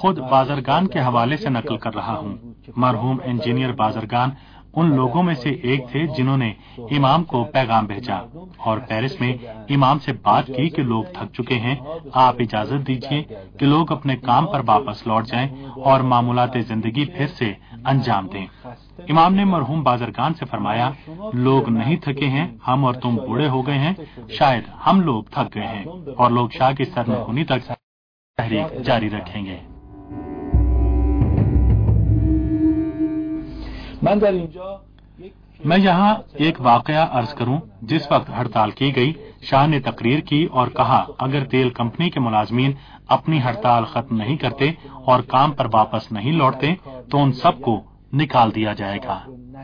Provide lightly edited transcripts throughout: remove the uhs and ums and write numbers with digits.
खुद बाजरगान के हवाले से नकल कर रहा हूँ। मरहूम इंजीनियर बाजरगान उन लोगों में से एक थे जिन्होंने इमाम को पैगाम भेजा और पेरिस में इमाम से बात की कि लोग थक चुके हैं, आप इजाजत दीजिए कि लोग अपने काम पर वापस लौट जाएं और मामूलात जिंदगी फिर से अंजाम दें। इमाम ने मरहूम बाजरगान से फरमाया, लोग नहीं थके हैं, हम और तुम बूढ़े हो गए हैं, शायद हम लोग थक गए हैं और लोग शाह की सरनगुनी तक तहरीक जारी रखेंगे। मैं यहाँ एक वाकया अर्ज करूं। जिस वक्त हड़ताल की गई, शाह ने तकरीर की और कहा, अगर तेल कंपनी के मुलाजमीन अपनी हड़ताल खत्म नहीं करते और काम पर वापस नहीं लौटते तो उन सबको निकाल दिया जाएगा।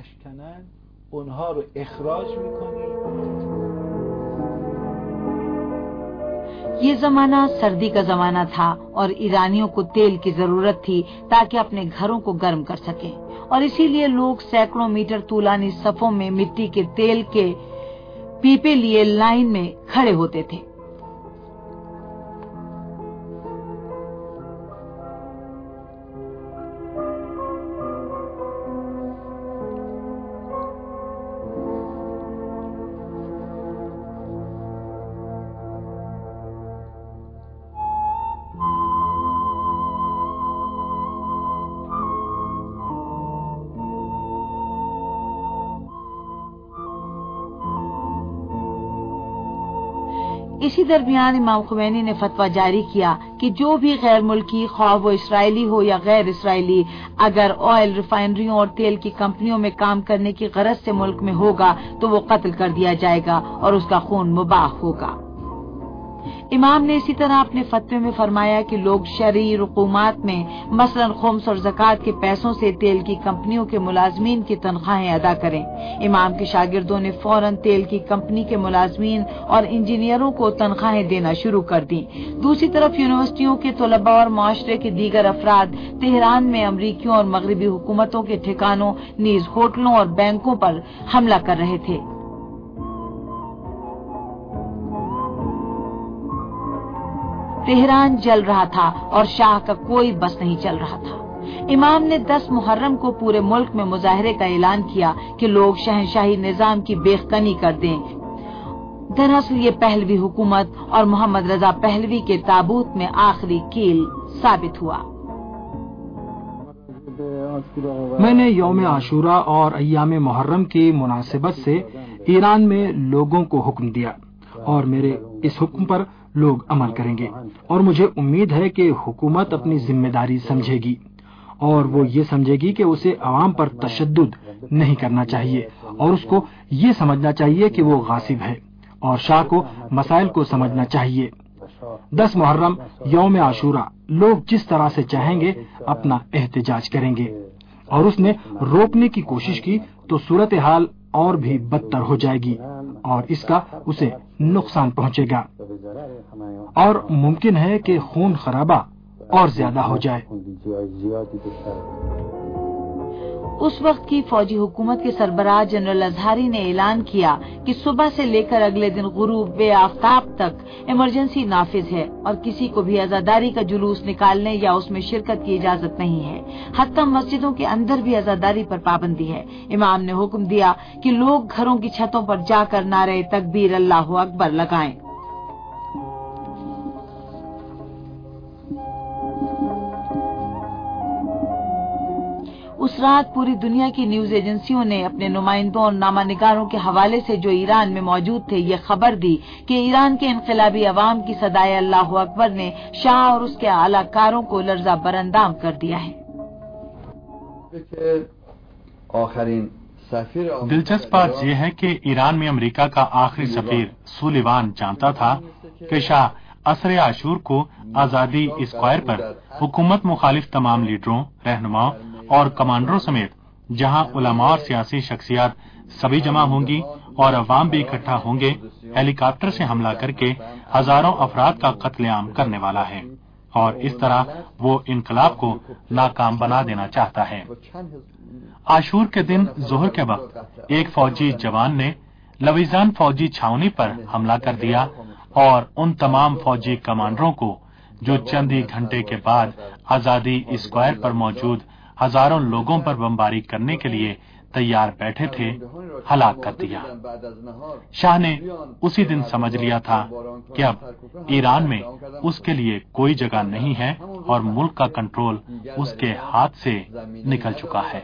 ये जमाना सर्दी का जमाना था और ईरानियों को तेल की जरूरत थी ताकि अपने घरों को गर्म कर सकें, और इसीलिए लोग सैकड़ों मीटर तूलानी सफों में मिट्टी के तेल के पीपे लिए लाइन में खड़े होते थे। इसी दरमियान इमाम खुमैनी ने फतवा जारी किया कि जो भी गैर मुल्की, ख्वाह वो इसराइली हो या गैर इसराइली, अगर ऑयल रिफाइनरियों और तेल की कंपनियों में काम करने की गरज से मुल्क में होगा तो वो कत्ल कर दिया जाएगा और उसका खून मुबाह होगा। इमाम ने इसी तरह अपने फतवे में फरमाया कि लोग शरई रुकूमात में मसलन खुम्स और ज़कात के पैसों से तेल की कंपनियों के मुलाजमीन की तनख्वाहें अदा करें। इमाम के शागिर्दों ने फौरन तेल की कंपनी के मुलाजमीन और इंजीनियरों को तनख्वाहें देना शुरू कर दी। दूसरी तरफ यूनिवर्सिटियों के तलबा और माशरे के दीगर अफराद तेहरान में अमरीकियों और मगरबी हुकूमतों के ठिकानों नीज होटलों और बैंकों पर हमला कर रहे थे। तेहरान जल रहा था और शाह का कोई बस नहीं चल रहा था। इमाम ने 10 मुहर्रम को पूरे मुल्क में मुजाहरे का ऐलान किया कि लोग शहनशाही निजाम की बेखनी कर दें। दरअसल ये पहलवी हुकूमत और मोहम्मद रजा पहलवी के ताबूत में आखिरी कील साबित हुआ। मैंने यौम आशूरा और अय्याम मुहर्रम की मुनासिबत से ईरान में लोगों को हुक्म दिया और मेरे इस हुक्म पर लोग अमल करेंगे, और मुझे उम्मीद है कि हुकूमत अपनी जिम्मेदारी समझेगी और वो ये समझेगी कि उसे अवाम पर तशद्दुद नहीं करना चाहिए और उसको ये समझना चाहिए कि वो गासिब है, और शाह को मसाइल को समझना चाहिए। 10 मुहर्रम यौम आशूरा लोग जिस तरह से चाहेंगे अपना एहतजाज करेंगे, और उसने रोकने की कोशिश की तो सूरत हाल और भी बदतर हो जाएगी और इसका उसे नुकसान पहुंचेगा और मुमकिन है कि खून खराबा और ज्यादा हो जाए। उस वक्त की फौजी हुकूमत के सरबराह जनरल अजहरी ने ऐलान किया कि सुबह से लेकर अगले दिन गुरूब बे आफ्ताब तक इमरजेंसी नाफिज है और किसी को भी अज़ादारी का जुलूस निकालने या उसमें शिरकत की इजाजत नहीं है। हत्ता मस्जिदों के अंदर भी अज़ादारी पर पाबंदी है। इमाम ने हुक्म दिया कि लोग घरों की छतों पर जाकर नारे तकबीर अल्लाहु अकबर लगाएं। उस रात पूरी दुनिया की न्यूज एजेंसियों ने अपने नुमाइंदों और नामानिगारों के हवाले से जो ईरान में मौजूद थे ये खबर दी कि ईरान के इनकलाबी अवाम की सदाए अल्लाहु अकबर ने शाह और उसके आलाकारों को लर्जा बरंदाम कर दिया है। दिलचस्प बात यह है कि ईरान में अमेरिका का आखिरी सफीर सुलेवान जानता था कि शाह असर आशूर को आजादी स्क्वायर पर हुकूमत मुखालिफ तमाम लीडरों, रहनुमाओं और कमांडरों समेत जहां उलमा और सियासी शख्सियात सभी जमा होंगी और अवाम भी इकट्ठा होंगे, हेलीकॉप्टर से हमला करके हजारों अफराद का कत्लेआम करने वाला है और इस तरह वो इनकलाब को नाकाम बना देना चाहता है। आशूर के दिन जोहर के वक्त एक फौजी जवान ने लवीजान फौजी छावनी पर हमला कर दिया और उन तमाम फौजी कमांडरों को जो चंद ही घंटे के बाद आजादी स्क्वायर पर मौजूद हजारों लोगों पर बमबारी करने के लिए तैयार बैठे थे, हलाक कर दिया। शाह ने उसी दिन समझ लिया था कि अब ईरान में उसके लिए कोई जगह नहीं है और मुल्क का कंट्रोल उसके हाथ से निकल चुका है।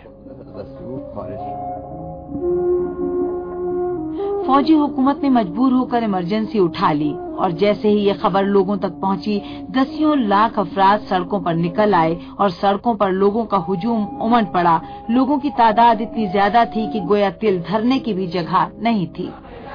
फौजी हुकूमत ने मजबूर होकर इमरजेंसी उठा ली और जैसे ही ये खबर लोगों तक पहुंची, दसियों लाख अफराद सड़कों पर निकल आए और सड़कों पर लोगों का हुजूम उमड़ पड़ा। लोगों की तादाद इतनी ज्यादा थी कि गोया तिल धरने की भी जगह नहीं थी।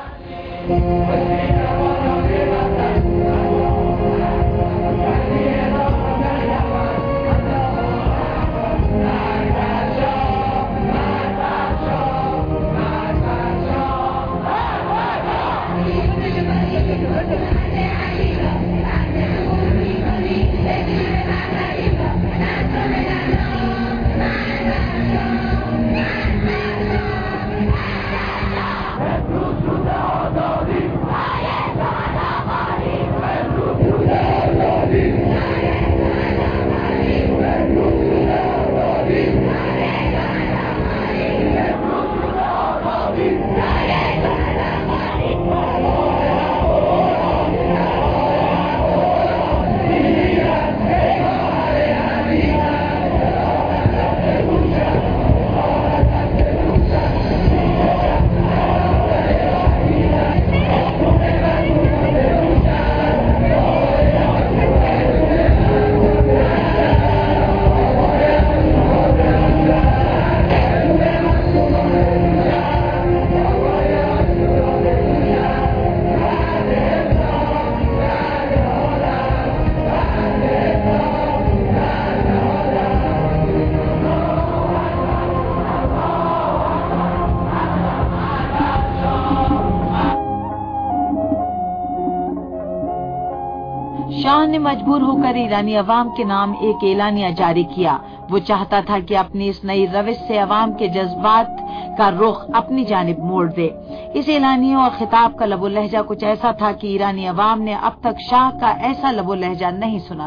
शाह ने मजबूर होकर ईरानी अवाम के नाम एक एलानिया जारी किया। वो चाहता था कि अपनी इस नई रविश से अवाम के जज्बात का रुख अपनी जानिब मोड़ दे। इस एलानिया और खिताब का लबो लहजा कुछ ऐसा था कि ईरानी अवाम ने अब तक शाह का ऐसा लबो लहजा नहीं सुना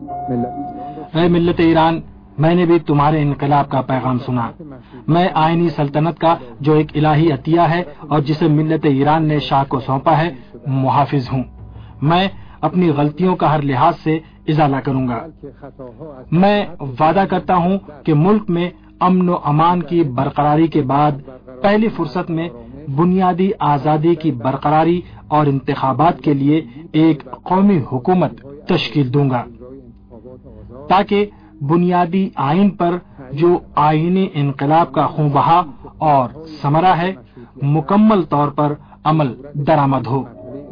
था। ऐ मिल्लत ईरान, मैंने भी तुम्हारे इनकलाब का पैगाम सुना। मैं आईनी सल्तनत का जो एक इलाही अतिया है और जिसे मिल्लत ईरान ने शाह को सौंपा है, मुहाफिज हूँ। मैं अपनी गलतियों का हर लिहाज से इजाला करूंगा। मैं वादा करता हूं कि मुल्क में अमन व अमान की बरकरारी के बाद पहली फुर्सत में बुनियादी आजादी की बरकरारी और इंतखाबात के लिए एक कौमी हुकूमत तश्कील दूंगा, ताकि बुनियादी आइन पर जो आईनी इनकलाब का खून बहा और समरा है, मुकम्मल तौर पर अमल दरामद हो।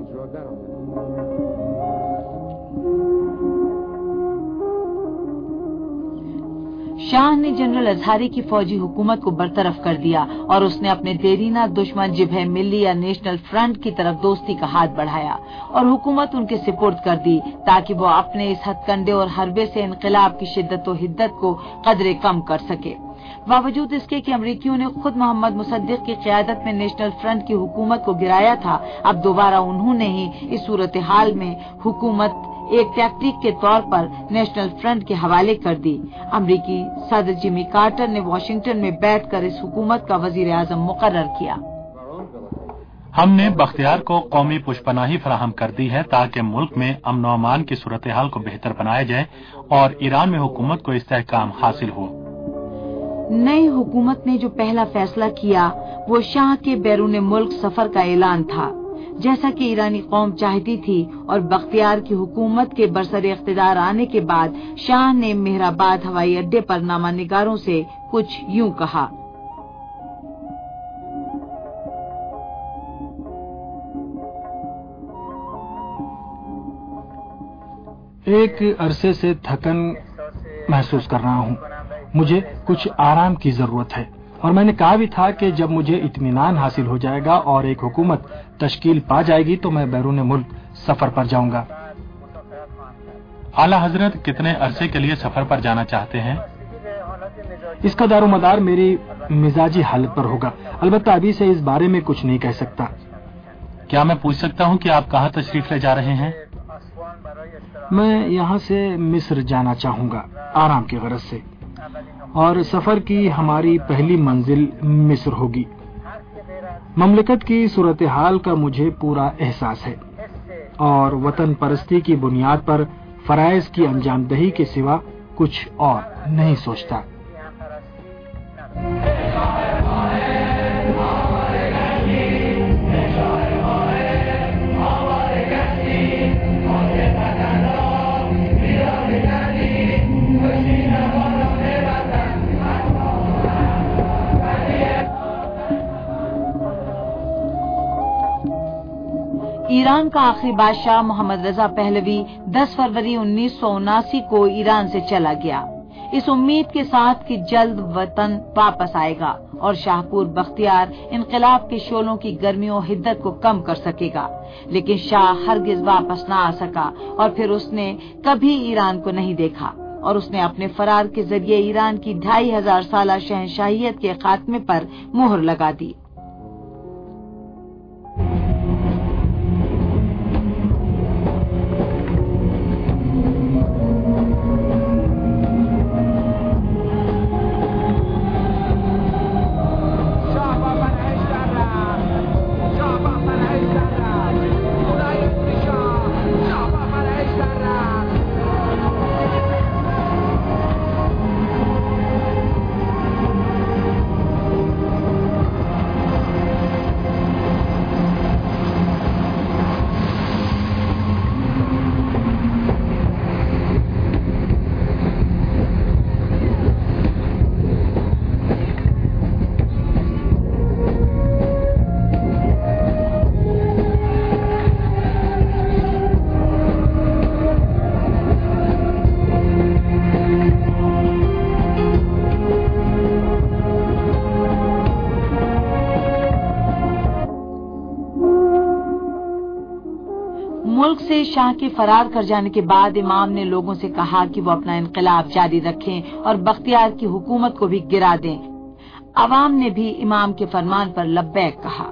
शाह ने जनरल अजहारी की फौजी हुकूमत को बरतरफ कर दिया और उसने अपने देरीना दुश्मन जिबह मिल्ली या नेशनल फ्रंट की तरफ दोस्ती का हाथ बढ़ाया और हुकूमत उनके सुपुर्द कर दी, ताकि वो अपने इस हथकंडे और हरबे से इनकलाब की शिद्दत और हिद्दत को कदरे कम कर सके। बावजूद इसके कि अमरीकियों ने खुद मोहम्मद मुसद्दिक की क़यादत में नेशनल फ्रंट की हुकूमत को गिराया था, अब दोबारा उन्होंने ही इस सूरत हाल में हुकूमत एक टैक्टिक के तौर पर नेशनल फ्रंट के हवाले कर दी। अमरीकी सदर जिमी कार्टर ने वाशिंगटन में बैठकर इस हुकूमत का वजीर आजम मुकर्रर किया। हमने बख्तियार को कौमी पुष्पनाही फराहम कर दी है ताकि मुल्क में अमन व अमान की सूरत हाल को बेहतर बनाया जाए और ईरान में हुकूमत को इस्तेहकाम हासिल हो। नई हुकूमत ने जो पहला फैसला किया वो शाह के बैरून मुल्क सफर का ऐलान था, जैसा कि ईरानी कौम चाहती थी, और बख्तियार की हुकूमत के बरसरे इख्तिदार आने के बाद शाह ने मेहराबाद हवाई अड्डे पर नामानिगारों से कुछ यूं कहा। एक अरसे से थकन महसूस कर रहा हूँ। मुझे कुछ आराम की जरूरत है और मैंने कहा भी था कि जब मुझे इत्मीनान हासिल हो जाएगा और एक हुकूमत तश्कील पा जाएगी तो मैं बैरून मुल्क सफर पर जाऊंगा। आला हजरत कितने अरसे के लिए सफर पर जाना चाहते हैं? इसका दारोमदार मेरी मिजाजी हालत पर होगा। अलबत्ता अभी से इस बारे में कुछ नहीं कह सकता। क्या मैं पूछ सकता हूँ कि आप कहाँ तशरीफ ले जा रहे हैं? میں یہاں سے مصر جانا چاہوں گا آرام کی غرض سے، اور سفر کی ہماری پہلی منزل مصر ہوگی۔ مملکت کی صورتحال کا مجھے پورا احساس ہے اور وطن پرستی کی بنیاد پر فرائض کی انجام دہی کے سوا کچھ اور نہیں سوچتا۔ ایران کا آخری بادشاہ محمد رضا پہلوی 10 فروری 1979 کو ایران سے چلا گیا، اس امید کے ساتھ کہ جلد وطن واپس آئے گا اور شاہپور بختیار انقلاب کے شعلوں کی گرمی و حدت کو کم کر سکے گا، لیکن شاہ ہرگز واپس نہ آ سکا اور پھر اس نے کبھی ایران کو نہیں دیکھا، اور اس نے اپنے فرار کے ذریعے ایران کی 2500 سالہ شہنشاہیت کے خاتمے پر مہر لگا دی۔ ملک سے شاہ کے فرار کر جانے کے بعد امام نے لوگوں سے کہا کہ وہ اپنا انقلاب جاری رکھیں اور بختیار کی حکومت کو بھی گرا دیں۔ عوام نے بھی امام کے فرمان پر لبیک کہا۔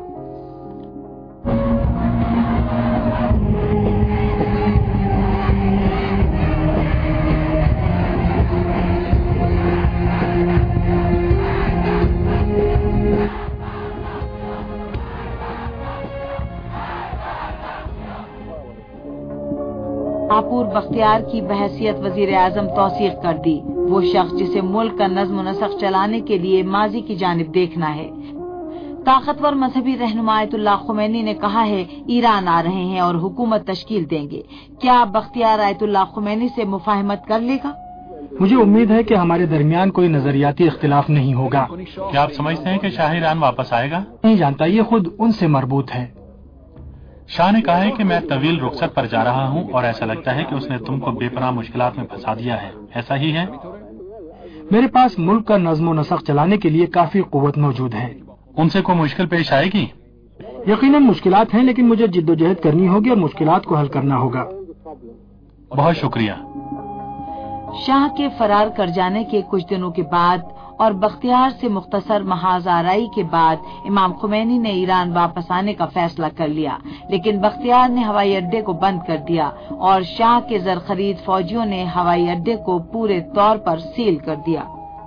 شاہپور بختیار کی بحیثیت وزیر اعظم توثیق کر دی، وہ شخص جسے ملک کا نظم و نسق چلانے کے لیے ماضی کی جانب دیکھنا ہے۔ طاقتور مذہبی رہنما آیت اللہ خمینی نے کہا ہے ایران آ رہے ہیں اور حکومت تشکیل دیں گے۔ کیا بختیار آیت اللہ خمینی سے مفاہمت کر لے گا؟ مجھے امید ہے کہ ہمارے درمیان کوئی نظریاتی اختلاف نہیں ہوگا۔ کیا آپ سمجھتے ہیں کہ شاہ ایران واپس آئے گا؟ نہیں جانتا، یہ خود ان سے مربوط ہے۔ شاہ نے کہا ہے کہ میں طویل رخصت پر جا رہا ہوں اور ایسا لگتا ہے کہ اس نے تم کو بے پناہ مشکلات میں پھنسا دیا ہے، ایسا ہی ہے؟ میرے پاس ملک کا نظم و نسق چلانے کے لیے کافی قوت موجود ہے۔ ان سے کوئی مشکل پیش آئے گی؟ یقیناً مشکلات ہیں، لیکن مجھے جد و جہد کرنی ہوگی اور مشکلات کو حل کرنا ہوگا۔ بہت شکریہ۔ شاہ کے فرار کر جانے کے کچھ دنوں کے بعد اور بختیار سے مختصر محاذ آرائی کے بعد امام خمینی نے ایران واپس آنے کا فیصلہ کر لیا، لیکن بختیار نے ہوائی اڈے کو بند کر دیا اور شاہ کے زرخرید فوجیوں نے ہوائی اڈے کو پورے طور پر سیل کر دیا۔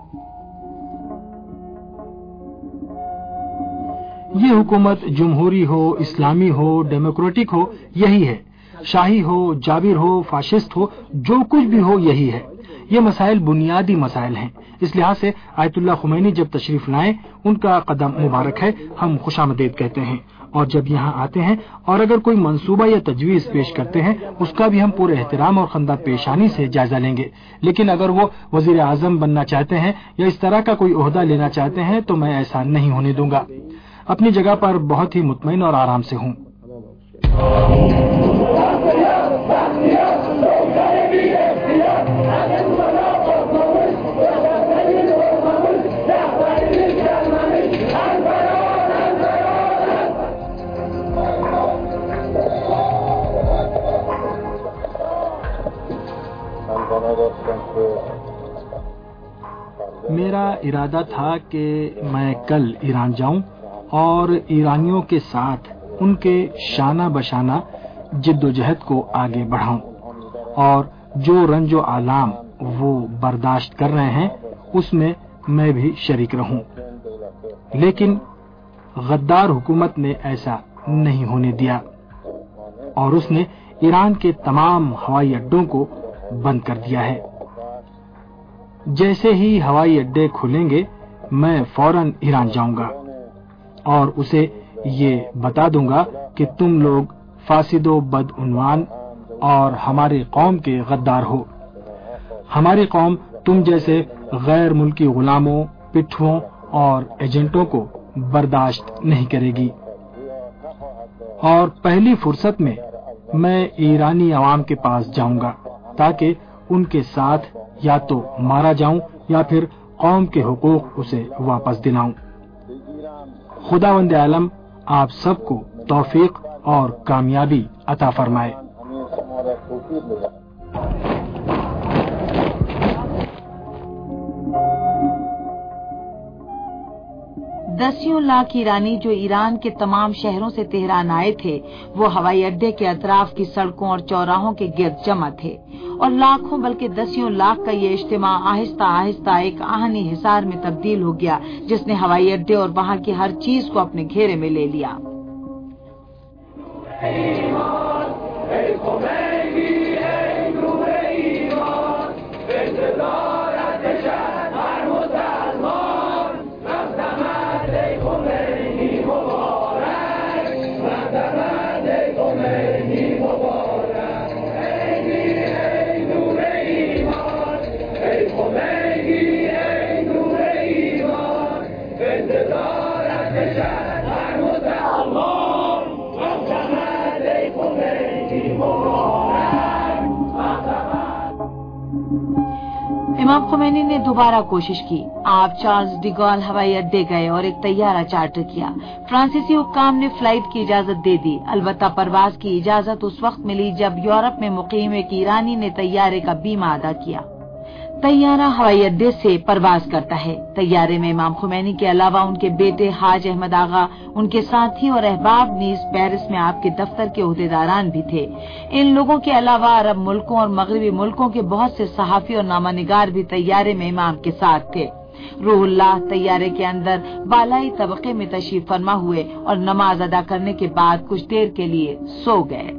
یہ حکومت جمہوری ہو، اسلامی ہو، ڈیموکریٹک ہو، یہی ہے۔ شاہی ہو، جابر ہو، فاشسٹ ہو، جو کچھ بھی ہو یہی ہے۔ یہ مسائل بنیادی مسائل ہیں، اس لحاظ سے آیت اللہ خمینی جب تشریف لائیں ان کا قدم مبارک ہے، ہم خوش آمدید کہتے ہیں، اور جب یہاں آتے ہیں اور اگر کوئی منصوبہ یا تجویز پیش کرتے ہیں اس کا بھی ہم پورے احترام اور خندہ پیشانی سے جائزہ لیں گے، لیکن اگر وہ وزیر اعظم بننا چاہتے ہیں یا اس طرح کا کوئی عہدہ لینا چاہتے ہیں تو میں ایسا نہیں ہونے دوں گا۔ اپنی جگہ پر بہت ہی مطمئن اور آرام سے ہوں۔ میرا ارادہ تھا کہ میں کل ایران جاؤں اور ایرانیوں کے ساتھ ان کے شانہ بشانہ جد و جہد کو آگے بڑھاؤں اور جو رنج و آلام وہ برداشت کر رہے ہیں اس میں بھی شریک رہوں، لیکن غدار حکومت نے ایسا نہیں ہونے دیا اور اس نے ایران کے تمام ہوائی اڈوں کو بند کر دیا ہے۔ جیسے ہی ہوائی اڈے کھلیں گے میں فوراً ایران جاؤں گا اور اسے یہ بتا دوں گا کہ تم لوگ فاسد و بدعنوان اور ہماری قوم کے غدار ہو۔ ہماری قوم تم جیسے غیر ملکی غلاموں، پٹھوؤں اور ایجنٹوں کو برداشت نہیں کرے گی، اور پہلی فرصت میں ایرانی عوام کے پاس جاؤں گا تاکہ ان کے ساتھ یا تو مارا جاؤں یا پھر قوم کے حقوق اسے واپس دلاؤں۔ خداوند عالم آپ سب کو توفیق اور کامیابی عطا فرمائے۔ دسیوں لاکھ ایرانی جو ایران کے تمام شہروں سے تہران آئے تھے وہ ہوائی اڈے کے اطراف کی سڑکوں اور چوراہوں کے گرد جمع تھے، اور لاکھوں بلکہ دسیوں لاکھ کا یہ اجتماع آہستہ آہستہ ایک آہنی حصار میں تبدیل ہو گیا جس نے ہوائی اڈے اور وہاں کی ہر چیز کو اپنے گھیرے میں لے لیا۔ امام خمینی نے دوبارہ کوشش کی۔ آپ چارلز ڈی گال ہوائی اڈے گئے اور ایک طیارہ چارٹر کیا۔ فرانسیسی حکام نے فلائٹ کی اجازت دے دی، البتہ پرواز کی اجازت اس وقت ملی جب یورپ میں مقیم ایک ایرانی نے طیارے کا بیمہ ادا کیا۔ طیارہ ہوائی اڈے سے پرواز کرتا ہے۔ طیارے میں امام خمینی کے علاوہ ان کے بیٹے حاج احمد آغا، ان کے ساتھی اور احباب نیز پیرس میں آپ کے دفتر کے عہدیداران بھی تھے۔ ان لوگوں کے علاوہ عرب ملکوں اور مغربی ملکوں کے بہت سے صحافی اور نامہ نگار بھی طیارے میں امام کے ساتھ تھے۔ روح اللہ طیارے کے اندر بالائی طبقے میں تشریف فرما ہوئے اور نماز ادا کرنے کے بعد کچھ دیر کے لیے سو گئے۔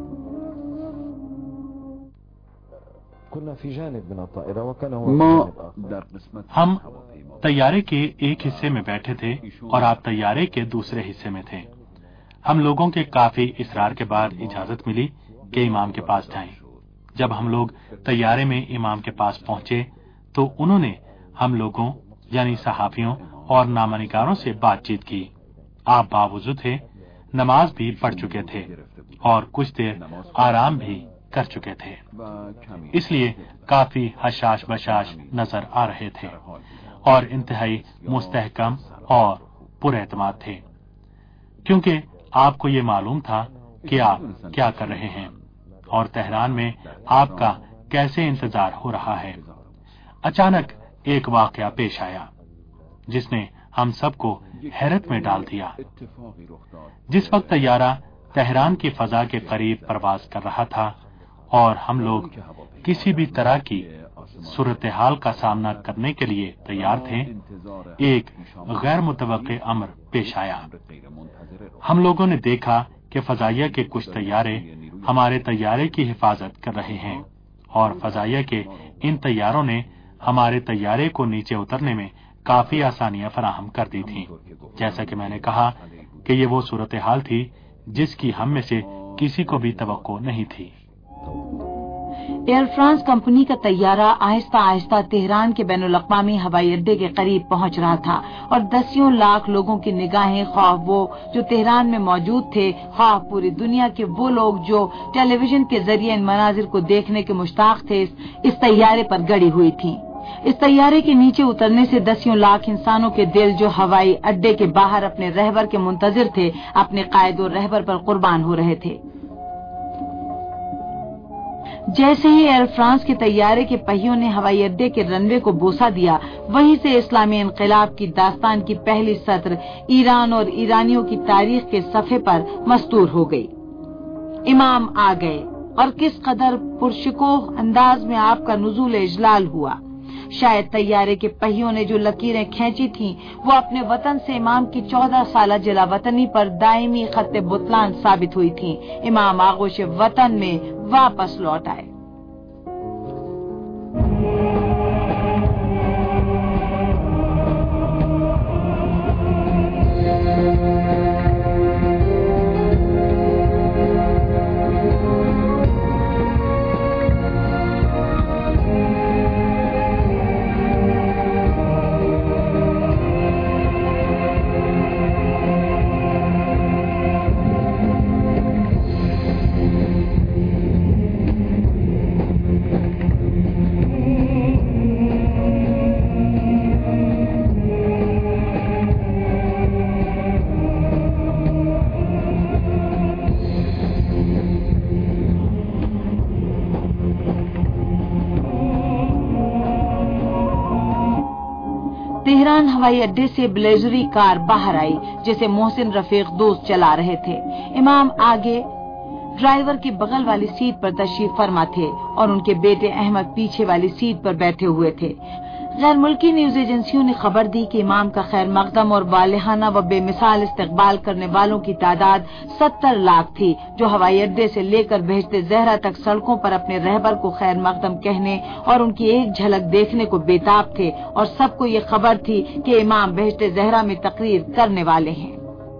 ہم طیارے کے ایک حصے میں بیٹھے تھے اور آپ طیارے کے دوسرے حصے میں تھے۔ ہم لوگوں کے کافی اصرار کے بعد اجازت ملی کہ امام کے پاس جائیں۔ جب ہم لوگ طیارے میں امام کے پاس پہنچے تو انہوں نے ہم لوگوں یعنی صحافیوں اور نامہ نگاروں سے بات چیت کی۔ آپ باوضو تھے، نماز بھی پڑھ چکے تھے اور کچھ دیر آرام بھی کر چکے تھے، اس لیے کافی حشاش بشاش نظر آ رہے تھے اور انتہائی مستحکم اور پر اعتماد تھے، کیونکہ آپ کو یہ معلوم تھا کہ آپ کیا کر رہے ہیں اور تہران میں آپ کا کیسے انتظار ہو رہا ہے۔ اچانک ایک واقعہ پیش آیا جس نے ہم سب کو حیرت میں ڈال دیا۔ جس وقت طیارہ تہران کی فضا کے قریب پرواز کر رہا تھا اور ہم لوگ کسی بھی طرح کی صورتحال کا سامنا کرنے کے لیے تیار تھے، ایک غیر متوقع امر پیش آیا۔ ہم لوگوں نے دیکھا کہ فضائیہ کے کچھ طیارے ہمارے طیارے کی حفاظت کر رہے ہیں اور فضائیہ کے ان طیاروں نے ہمارے طیارے کو نیچے اترنے میں کافی آسانیاں فراہم کر دی تھیں۔ جیسا کہ میں نے کہا کہ یہ وہ صورتحال تھی جس کی ہم میں سے کسی کو بھی توقع نہیں تھی۔ ایئر فرانس کمپنی کا طیارہ آہستہ آہستہ تہران کے بین الاقوامی ہوائی اڈے کے قریب پہنچ رہا تھا اور دسیوں لاکھ لوگوں کی نگاہیں، خواہ وہ جو تہران میں موجود تھے، خواہ پوری دنیا کے وہ لوگ جو ٹیلی ویژن کے ذریعے ان مناظر کو دیکھنے کے مشتاق تھے، اس طیارے پر گڑی ہوئی تھی۔ اس طیارے کے نیچے اترنے سے دسیوں لاکھ انسانوں کے دل جو ہوائی اڈے کے باہر اپنے رہبر کے منتظر تھے، اپنے قائد اور رہبر پر قربان ہو رہے تھے۔ جیسے ہی ایئر فرانس کے طیارے کے پہیوں نے ہوائی اڈے کے رن وے کو بوسہ دیا، وہیں سے اسلامی انقلاب کی داستان کی پہلی سطر ایران اور ایرانیوں کی تاریخ کے صفحے پر مستور ہو گئی۔ امام آ گئے اور کس قدر پرشکوہ انداز میں آپ کا نزول اجلال ہوا۔ شاید طیارے کے پہیوں نے جو لکیریں کھینچی تھیں وہ اپنے وطن سے امام کی 14 سالہ جلا وطنی پر دائمی خط بطلان ثابت ہوئی تھیں۔ امام آغوش وطن میں واپس لوٹ آئے۔ تہران ہوائی اڈے سے بلیزری کار باہر آئی جسے محسن رفیق دوست چلا رہے تھے۔ امام آگے ڈرائیور کی بغل والی سیٹ پر تشریف فرما تھے اور ان کے بیٹے احمد پیچھے والی سیٹ پر بیٹھے ہوئے تھے۔ غیر ملکی نیوز ایجنسیوں نے خبر دی کہ امام کا خیر مقدم اور والہانہ و بے مثال استقبال کرنے والوں کی تعداد 70 لاکھ تھی، جو ہوائی اڈے سے لے کر بہشت زہرا تک سڑکوں پر اپنے رہبر کو خیر مقدم کہنے اور ان کی ایک جھلک دیکھنے کو بےتاب تھے، اور سب کو یہ خبر تھی کہ امام بہشت زہرا میں تقریر کرنے والے ہیں۔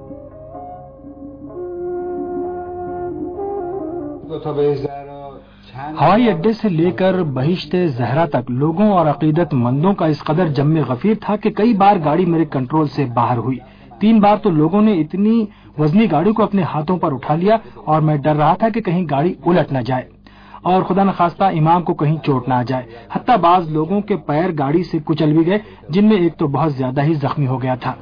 ہوائی اڈے سے لے کر بہشت زہرا تک لوگوں اور عقیدت مندوں کا اس قدر جم غفیر تھا کہ کئی بار گاڑی میرے کنٹرول سے باہر ہوئی۔ 3 بار تو لوگوں نے اتنی وزنی گاڑی کو اپنے ہاتھوں پر اٹھا لیا اور میں ڈر رہا تھا کہ کہیں گاڑی الٹ نہ جائے اور خدا نخواستہ امام کو کہیں چوٹ نہ آ جائے۔ حتیٰ بعض لوگوں کے پیر گاڑی سے کچل بھی گئے، جن میں ایک تو بہت زیادہ ہی زخمی ہو گیا تھا۔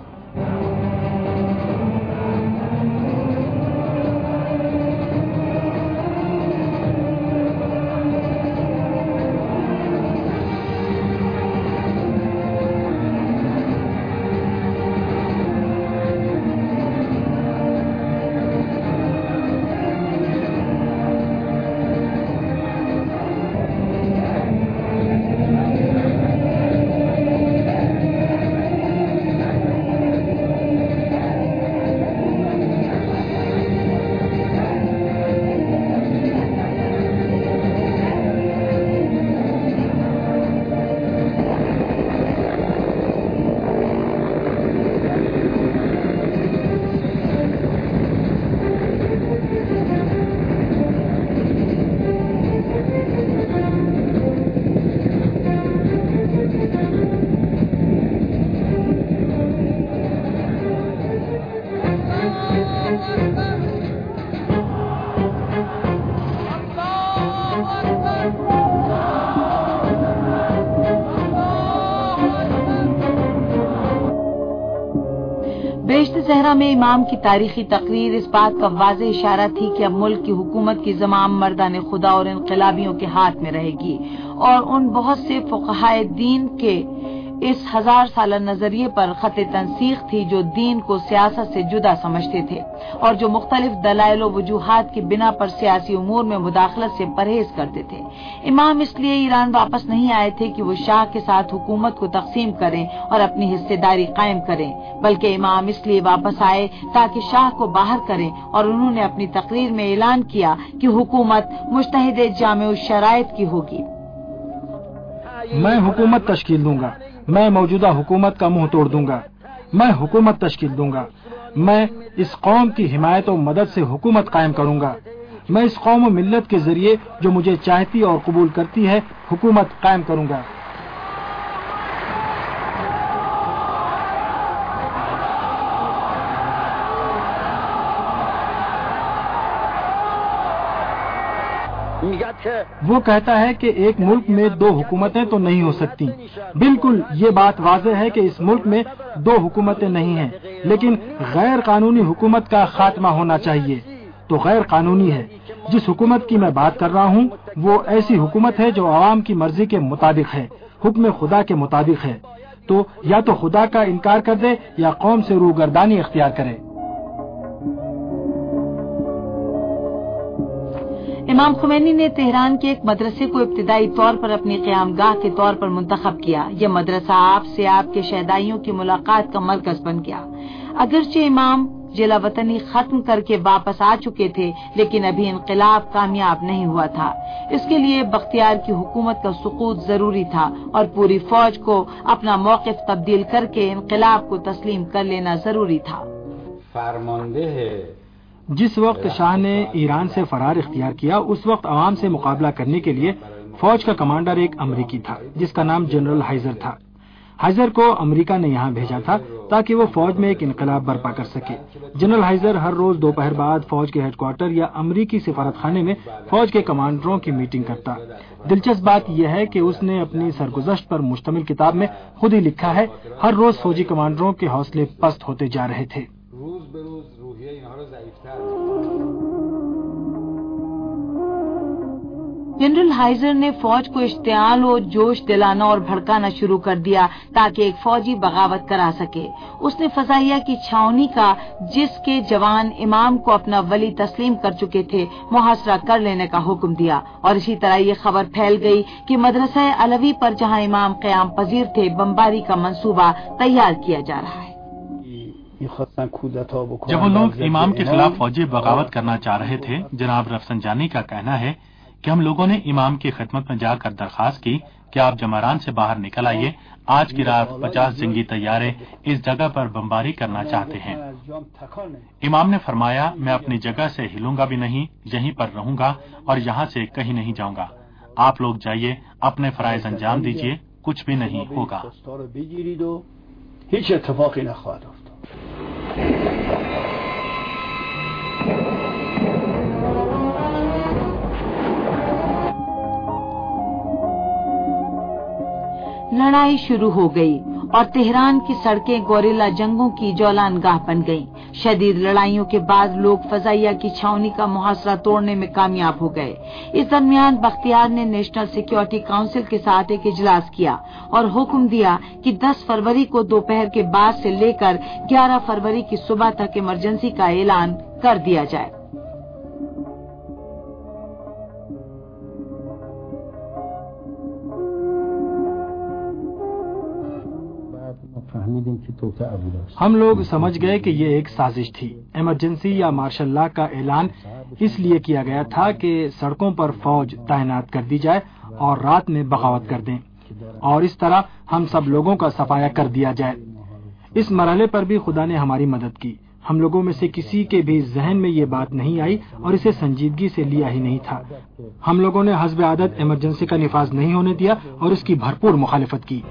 بہشت زہرا میں امام کی تاریخی تقریر اس بات کا واضح اشارہ تھی کہ اب ملک کی حکومت کی زمام مردان خدا اور انقلابیوں کے ہاتھ میں رہے گی، اور ان بہت سے فقہائے دین کے اس 1000 سالہ نظریے پر خط تنسیخ تھی جو دین کو سیاست سے جدا سمجھتے تھے اور جو مختلف دلائل و وجوہات کی بنا پر سیاسی امور میں مداخلت سے پرہیز کرتے تھے۔ امام اس لیے ایران واپس نہیں آئے تھے کہ وہ شاہ کے ساتھ حکومت کو تقسیم کریں اور اپنی حصے داری قائم کریں، بلکہ امام اس لیے واپس آئے تاکہ شاہ کو باہر کریں، اور انہوں نے اپنی تقریر میں اعلان کیا کہ حکومت مجتہد جامع الشرائط کی ہوگی۔ میں حکومت تشکیل دوں گا، میں موجودہ حکومت کا منہ توڑ دوں گا، میں حکومت تشکیل دوں گا، میں اس قوم کی حمایت و مدد سے حکومت قائم کروں گا، میں اس قوم و ملت کے ذریعے جو مجھے چاہتی اور قبول کرتی ہے حکومت قائم کروں گا۔ وہ کہتا ہے کہ ایک ملک میں 2 حکومتیں تو نہیں ہو سکتی۔ بالکل یہ بات واضح ہے کہ اس ملک میں 2 حکومتیں نہیں ہیں، لیکن غیر قانونی حکومت کا خاتمہ ہونا چاہیے۔ تو غیر قانونی ہے، جس حکومت کی میں بات کر رہا ہوں وہ ایسی حکومت ہے جو عوام کی مرضی کے مطابق ہے، حکم خدا کے مطابق ہے۔ تو یا تو خدا کا انکار کر دے یا قوم سے روگردانی اختیار کرے۔ امام خمینی نے تہران کے ایک مدرسے کو ابتدائی طور پر اپنی قیام گاہ کے طور پر منتخب کیا۔ یہ مدرسہ آپ سے آپ کے شہدائیوں کی ملاقات کا مرکز بن گیا۔ اگرچہ امام جلا وطنی ختم کر کے واپس آ چکے تھے، لیکن ابھی انقلاب کامیاب نہیں ہوا تھا۔ اس کے لیے بختیار کی حکومت کا سقوط ضروری تھا اور پوری فوج کو اپنا موقف تبدیل کر کے انقلاب کو تسلیم کر لینا ضروری تھا۔ جس وقت شاہ نے ایران سے فرار اختیار کیا، اس وقت عوام سے مقابلہ کرنے کے لیے فوج کا کمانڈر ایک امریکی تھا جس کا نام جنرل ہائزر تھا۔ ہائزر کو امریکہ نے یہاں بھیجا تھا تاکہ وہ فوج میں ایک انقلاب برپا کر سکے۔ جنرل ہائزر ہر روز دوپہر بعد فوج کے ہیڈ کوارٹر یا امریکی سفارت خانے میں فوج کے کمانڈروں کی میٹنگ کرتا۔ دلچسپ بات یہ ہے کہ اس نے اپنی سرگزشت پر مشتمل کتاب میں خود ہی لکھا ہے، ہر روز فوجی کمانڈروں کے حوصلے پست ہوتے جا رہے تھے۔ جنرل ہائزر نے فوج کو اشتعال و جوش دلانا اور بھڑکانا شروع کر دیا تاکہ ایک فوجی بغاوت کرا سکے۔ اس نے فضائیہ کی چھاونی کا، جس کے جوان امام کو اپنا ولی تسلیم کر چکے تھے، محاصرہ کر لینے کا حکم دیا، اور اسی طرح یہ خبر پھیل گئی کہ مدرسہ علوی پر جہاں امام قیام پذیر تھے، بمباری کا منصوبہ تیار کیا جا رہا ہے۔ جب وہ لوگ امام کے خلاف فوجی بغاوت کرنا چاہ رہے تھے، جناب رفسنجانی کا کہنا ہے کہ ہم لوگوں نے امام کی خدمت میں جا کر درخواست کی کہ آپ جماران سے باہر نکل آئیے، آج کی رات 50 جنگی طیارے اس جگہ پر بمباری کرنا چاہتے ہیں۔ امام نے فرمایا، میں اپنی جگہ سے ہلوں گا بھی نہیں، یہیں پر رہوں گا اور یہاں سے کہیں نہیں جاؤں گا۔ آپ لوگ جائیے، اپنے فرائض انجام دیجیے، کچھ بھی نہیں ہوگا۔ هیچ اتفاقی نخواهد افتاد۔ لڑائی شروع ہو گئی اور تہران کی سڑکیں گوریلا جنگوں کی جولان گاہ بن گئیں۔ شدید لڑائیوں کے بعد لوگ فضائیہ کی چھاونی کا محاصرہ توڑنے میں کامیاب ہو گئے۔ اس درمیان بختیار نے نیشنل سیکیورٹی کونسل کے ساتھ ایک اجلاس کیا اور حکم دیا کہ 10 فروری کو دوپہر کے بعد سے لے کر 11 فروری کی صبح تک ایمرجنسی کا اعلان کر دیا جائے۔ ہم لوگ سمجھ گئے کہ یہ ایک سازش تھی۔ ایمرجنسی یا مارشل لا کا اعلان اس لیے کیا گیا تھا کہ سڑکوں پر فوج تعینات کر دی جائے اور رات میں بغاوت کر دیں، اور اس طرح ہم سب لوگوں کا صفایا کر دیا جائے۔ اس مرحلے پر بھی خدا نے ہماری مدد کی۔ ہم لوگوں میں سے کسی کے بھی ذہن میں یہ بات نہیں آئی اور اسے سنجیدگی سے لیا ہی نہیں تھا۔ ہم لوگوں نے حسب عادت ایمرجنسی کا نفاذ نہیں ہونے دیا اور اس کی بھرپور مخالفت کی۔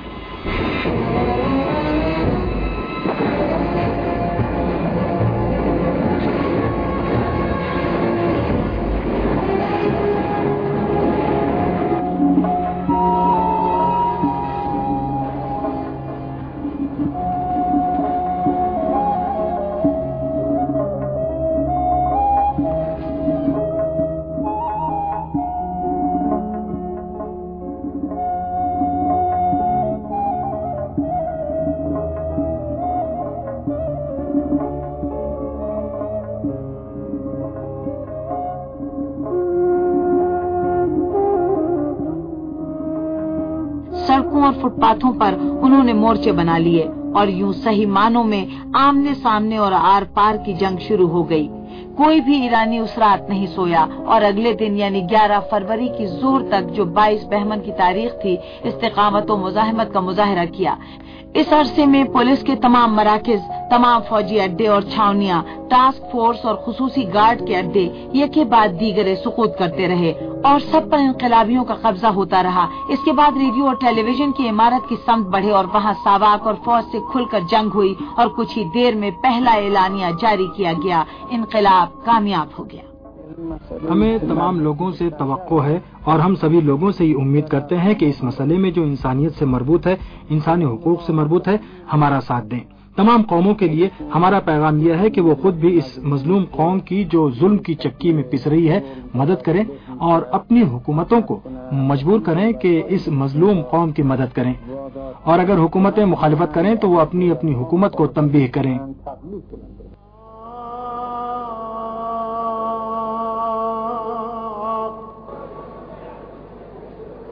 سڑکوں اور فٹ پاتھوں پر انہوں نے مورچے بنا لیے اور یوں صحیح معنوں میں آمنے سامنے اور آر پار کی جنگ شروع ہو گئی۔ کوئی بھی ایرانی اس رات نہیں سویا اور اگلے دن یعنی 11 فروری کی ظہر تک جو 22 بہمن کی تاریخ تھی، استقامت و مزاحمت کا مظاہرہ کیا۔ اس عرصے میں پولیس کے تمام مراکز، تمام فوجی اڈے اور چھاونیاں، ٹاسک فورس اور خصوصی گارڈ کے اڈے یکے بعد دیگرے سقوط کرتے رہے اور سب پر انقلابیوں کا قبضہ ہوتا رہا۔ اس کے بعد ریڈیو اور ٹیلی ویژن کی عمارت کی سمت بڑھے اور وہاں ساواک اور فوج سے کھل کر جنگ ہوئی اور کچھ ہی دیر میں پہلا اعلانیہ جاری کیا گیا۔ انقلاب کامیاب ہو گیا۔ ہمیں تمام لوگوں سے توقع ہے اور ہم سبھی لوگوں سے یہ امید کرتے ہیں کہ اس مسئلے میں جو انسانیت سے مربوط ہے، انسانی حقوق سے مربوط ہے، ہمارا ساتھ دیں۔ تمام قوموں کے لیے ہمارا پیغام یہ ہے کہ وہ خود بھی اس مظلوم قوم کی جو ظلم کی چکی میں پس رہی ہے مدد کریں اور اپنی حکومتوں کو مجبور کریں کہ اس مظلوم قوم کی مدد کریں، اور اگر حکومتیں مخالفت کریں تو وہ اپنی حکومت کو تنبیہ کریں۔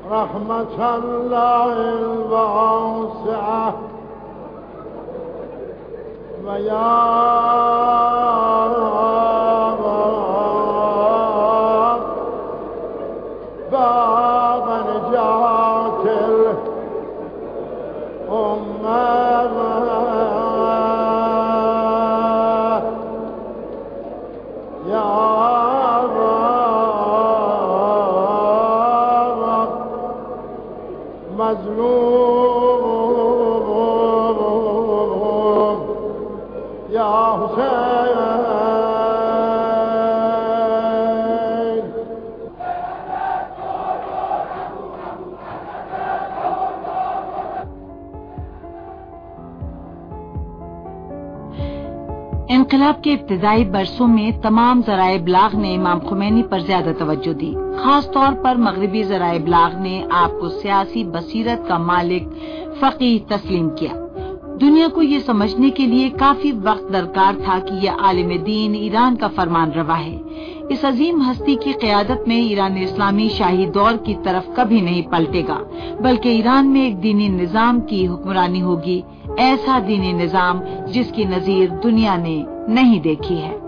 رحمة الله الواسعة ويا باب نجاة الأمة يا مظلوم يا حسين. انقلاب کے ابتدائی برسوں میں تمام ذرائع ابلاغ نے امام خمینی پر زیادہ توجہ دی. خاص طور پر مغربی ذرائع ابلاغ نے آپ کو سیاسی بصیرت کا مالک فقیہ تسلیم کیا. دنیا کو یہ سمجھنے کے لیے کافی وقت درکار تھا کہ یہ عالم دین ایران کا فرمان روا ہے. اس عظیم ہستی کی قیادت میں ایران اسلامی شاہی دور کی طرف کبھی نہیں پلٹے گا، بلکہ ایران میں ایک دینی نظام کی حکمرانی ہوگی، ایسا دینی نظام جس کی نظیر دنیا نے نہیں دیکھی ہے.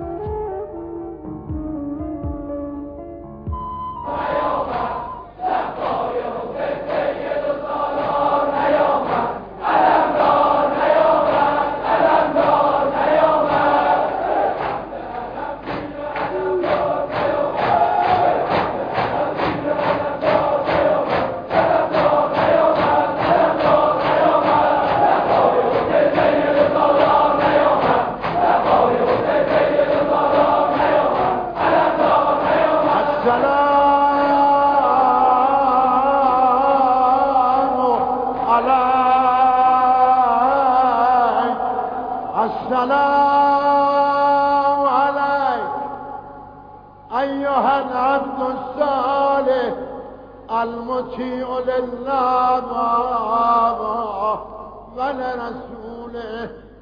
السلام عليك أيها العبد الصالح المطيع لله ولرسوله.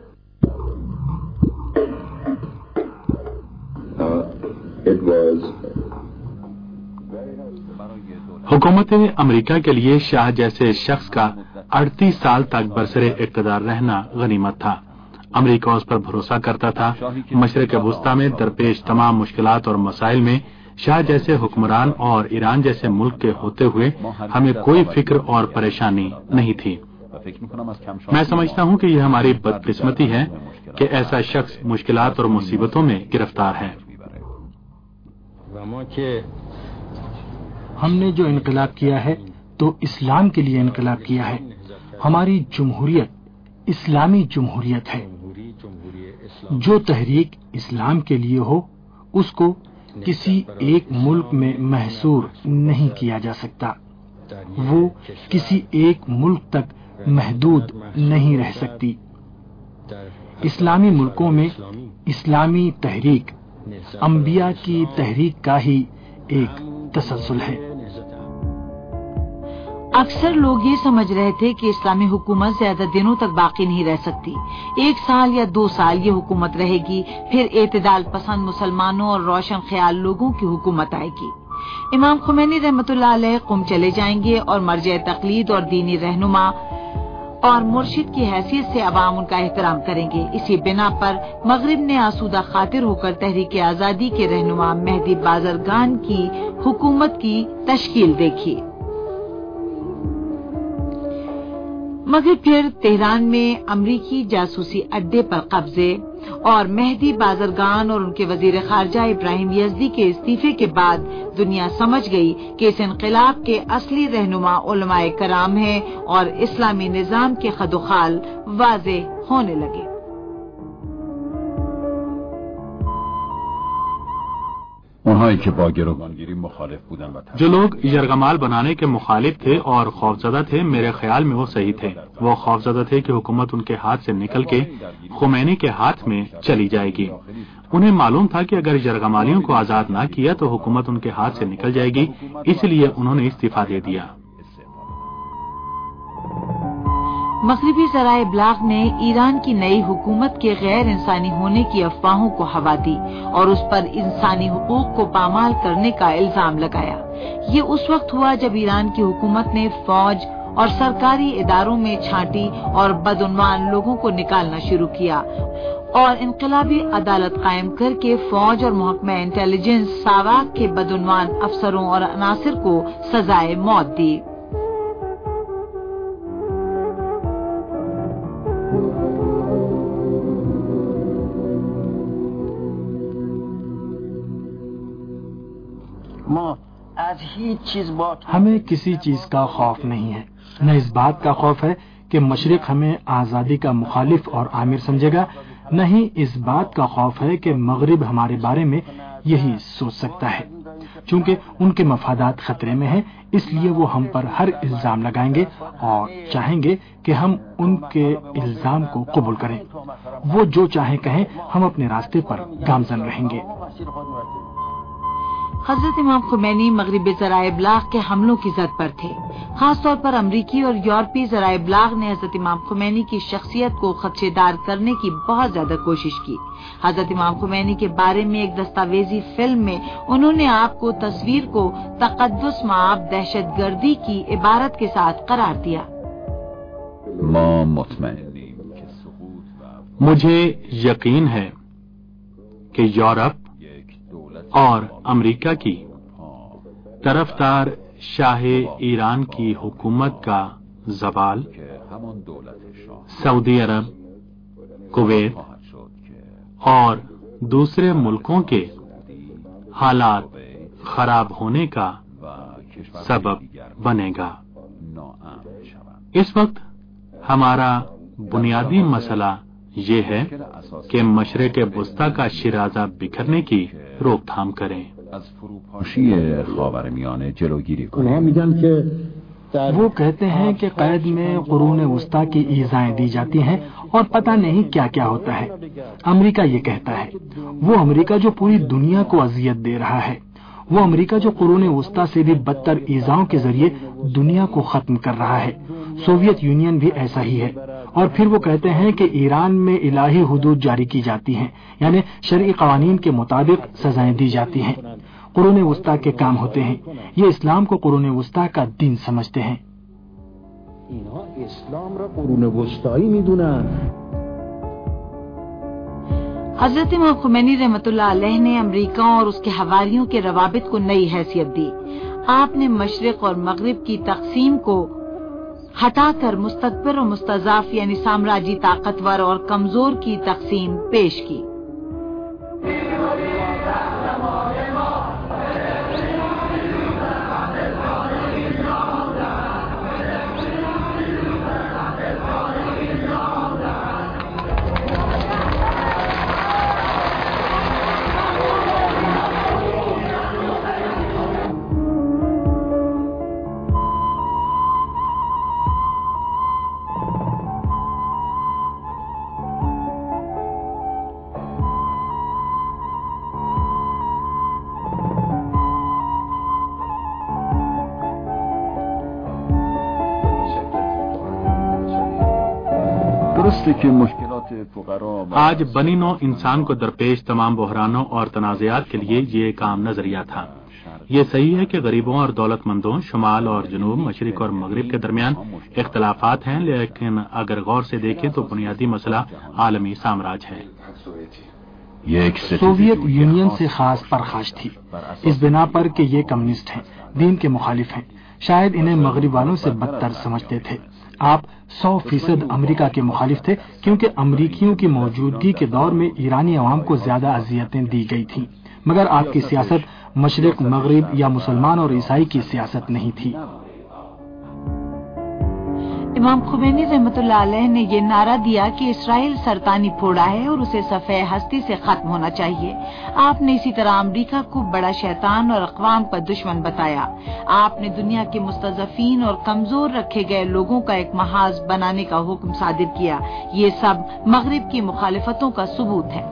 حکومت امریکہ کے لیے شاہ جیسے شخص کا 38 سال تک برسر اقتدار رہنا غنیمت تھا. امریکہ اس پر بھروسہ کرتا تھا. مشرق وسطی میں درپیش تمام مشکلات اور مسائل میں شاہ جیسے حکمران اور ایران جیسے ملک کے ہوتے ہوئے ہمیں کوئی فکر اور پریشانی نہیں تھی. میں سمجھتا ہوں کہ یہ ہماری بدقسمتی ہے کہ ایسا شخص مشکلات اور مصیبتوں میں گرفتار ہے. ہم نے جو انقلاب کیا ہے تو اسلام کے لیے انقلاب کیا ہے. ہماری جمہوریت اسلامی جمہوریت ہے. جو تحریک اسلام کے لیے ہو اس کو کسی ایک ملک میں محصور نہیں کیا جا سکتا. وہ کسی ایک ملک تک محدود نہیں رہ سکتی. اسلامی ملکوں میں اسلامی تحریک انبیاء کی تحریک کا ہی ایک تسلسل ہے. اکثر لوگ یہ سمجھ رہے تھے کہ اسلامی حکومت زیادہ دنوں تک باقی نہیں رہ سکتی. 1 سال یا 2 سال یہ حکومت رہے گی، پھر اعتدال پسند مسلمانوں اور روشن خیال لوگوں کی حکومت آئے گی. امام خمینی رحمۃ اللہ علیہ قم چلے جائیں گے اور مرجع تقلید اور دینی رہنما اور مرشد کی حیثیت سے عوام ان کا احترام کریں گے. اسی بنا پر مغرب نے آسودہ خاطر ہو کر تحریک آزادی کے رہنما مہدی بازرگان کی حکومت کی تشکیل دیکھی. مگر پھر تہران میں امریکی جاسوسی اڈے پر قبضے اور مہدی بازرگان اور ان کے وزیر خارجہ ابراہیم یزدی کے استعفے کے بعد دنیا سمجھ گئی کہ اس انقلاب کے اصلی رہنما علماء کرام ہیں اور اسلامی نظام کے خد و خال واضح ہونے لگے. جو لوگ یرغمال بنانے کے مخالف تھے اور خوفزدہ تھے، میرے خیال میں وہ صحیح تھے. وہ خوفزدہ تھے کہ حکومت ان کے ہاتھ سے نکل کے خمینی کے ہاتھ میں چلی جائے گی. انہیں معلوم تھا کہ اگر یرغمالیوں کو آزاد نہ کیا تو حکومت ان کے ہاتھ سے نکل جائے گی، اس لیے انہوں نے استعفیٰ دے دیا. مغربی ذرائع ابلاغ نے ایران کی نئی حکومت کے غیر انسانی ہونے کی افواہوں کو ہوا دی اور اس پر انسانی حقوق کو پامال کرنے کا الزام لگایا۔ یہ اس وقت ہوا جب ایران کی حکومت نے فوج اور سرکاری اداروں میں چھانٹی اور بدعنوان لوگوں کو نکالنا شروع کیا اور انقلابی عدالت قائم کر کے فوج اور محکمہ انٹیلیجنس ساواک کے بدعنوان افسروں اور عناصر کو سزائے موت دی۔ ہمیں کسی چیز کا خوف نہیں ہے، نہ اس بات کا خوف ہے کہ مشرق ہمیں آزادی کا مخالف اور آمر سمجھے گا، نہ ہی اس بات کا خوف ہے کہ مغرب ہمارے بارے میں یہی سوچ سکتا ہے۔ چونکہ ان کے مفادات خطرے میں ہیں، اس لیے وہ ہم پر ہر الزام لگائیں گے اور چاہیں گے کہ ہم ان کے الزام کو قبول کریں۔ وہ جو چاہیں کہیں، ہم اپنے راستے پر گامزن رہیں گے۔ حضرت امام خمینی مغربی ذرائع ابلاغ کے حملوں کی زد پر تھے۔ خاص طور پر امریکی اور یورپی ذرائع ابلاغ نے حضرت امام خمینی کی شخصیت کو خدشےدار کرنے کی بہت زیادہ کوشش کی۔ حضرت امام خمینی کے بارے میں ایک دستاویزی فلم میں انہوں نے آپ کو تصویر کو تقدس مآب دہشت گردی کی عبارت کے ساتھ قرار دیا۔ مجھے یقین ہے کہ یورپ اور امریکہ کی طرفدار شاہ ایران کی حکومت کا زوال سعودی عرب، کویت اور دوسرے ملکوں کے حالات خراب ہونے کا سبب بنے گا۔ اس وقت ہمارا بنیادی مسئلہ یہ ہے کہ مشرق وسطی کا شیرازہ بکھرنے کی روک تھام کریں۔ وہ کہتے ہیں کہ قید میں قرون وسطی کی ایذائیں دی جاتی ہیں اور پتہ نہیں کیا کیا ہوتا ہے۔ امریکہ یہ کہتا ہے، وہ امریکہ جو پوری دنیا کو اذیت دے رہا ہے، وہ امریکہ جو قرون وسطی سے بھی بدتر ایذاؤں کے ذریعے دنیا کو ختم کر رہا ہے۔ سوویت یونین بھی ایسا ہی ہے۔ اور پھر وہ کہتے ہیں کہ ایران میں الہی حدود جاری کی جاتی ہیں، یعنی شرعی قوانین کے مطابق سزائیں دی جاتی ہیں۔ قرون وسطی کے کام ہوتے ہیں۔ یہ اسلام کو قرون وسطی کا دین سمجھتے ہیں۔ حضرت امام خمینی رحمۃ اللہ علیہ نے امریکہ اور اس کے حواریوں کے روابط کو نئی حیثیت دی۔ آپ نے مشرق اور مغرب کی تقسیم کو ہٹا کر مستکبر اور مستضعف یعنی سامراجی طاقتور اور کمزور کی تقسیم پیش کی۔ آج بنی نوع انسان کو درپیش تمام بحرانوں اور تنازعات کے لیے یہ ایک عام نظریہ تھا۔ یہ صحیح ہے کہ غریبوں اور دولت مندوں، شمال اور جنوب، مشرق اور مغرب کے درمیان اختلافات ہیں، لیکن اگر غور سے دیکھیں تو بنیادی مسئلہ عالمی سامراج ہے۔ سوویت یونین سے خاص پرخاش تھی، اس بنا پر کہ یہ کمیونسٹ ہیں، دین کے مخالف ہیں، شاید انہیں مغرب والوں سے بدتر سمجھتے تھے۔ آپ 100% امریکہ کے مخالف تھے، کیونکہ امریکیوں کی موجودگی کے دور میں ایرانی عوام کو زیادہ اذیتیں دی گئی تھیں، مگر آپ کی سیاست مشرق مغرب یا مسلمان اور عیسائی کی سیاست نہیں تھی۔ امام خمینی رحمۃ اللہ علیہ نے یہ نعرہ دیا کہ اسرائیل سرطانی پھوڑا ہے اور اسے صفحہ ہستی سے ختم ہونا چاہیے۔ آپ نے اسی طرح امریکہ کو بڑا شیطان اور اقوام کا دشمن بتایا۔ آپ نے دنیا کے مستضعفین اور کمزور رکھے گئے لوگوں کا ایک محاذ بنانے کا حکم صادر کیا۔ یہ سب مغرب کی مخالفتوں کا ثبوت ہے۔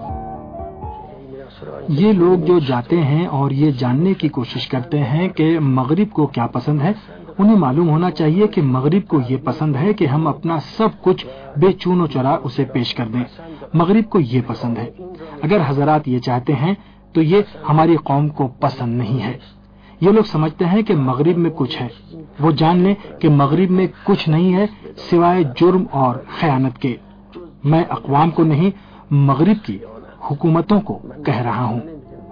یہ لوگ جو جاتے ہیں اور یہ جاننے کی کوشش کرتے ہیں کہ مغرب کو کیا پسند ہے انہیں معلوم ہونا چاہیے کہ مغرب کو یہ پسند ہے کہ ہم اپنا سب کچھ بے چون و چرا اسے پیش کر دیں. مغرب کو یہ پسند ہے. اگر حضرات یہ چاہتے ہیں تو یہ ہماری قوم کو پسند نہیں ہے. یہ لوگ سمجھتے ہیں کہ مغرب میں کچھ ہے. وہ جان لیں کہ مغرب میں کچھ نہیں ہے سوائے جرم اور خیانت کے. میں اقوام کو نہیں مغرب کی حکومتوں کو کہہ رہا ہوں.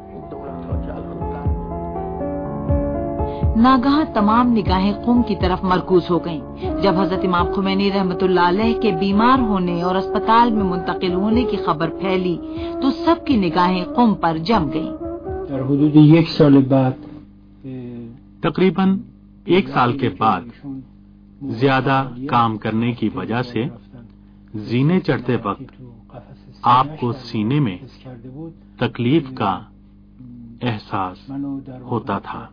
ناگہاں تمام نگاہیں قم کی طرف مرکوز ہو گئیں. جب حضرت امام خمینی رحمۃ اللہ علیہ کے بیمار ہونے اور اسپتال میں منتقل ہونے کی خبر پھیلی تو سب کی نگاہیں قم پر جم گئیں. در حدود 1 سال بعد تقریباً 1 سال کے بعد زیادہ کام کرنے کی وجہ سے زینے چڑھتے وقت آپ کو سینے میں تکلیف کا احساس ہوتا تھا.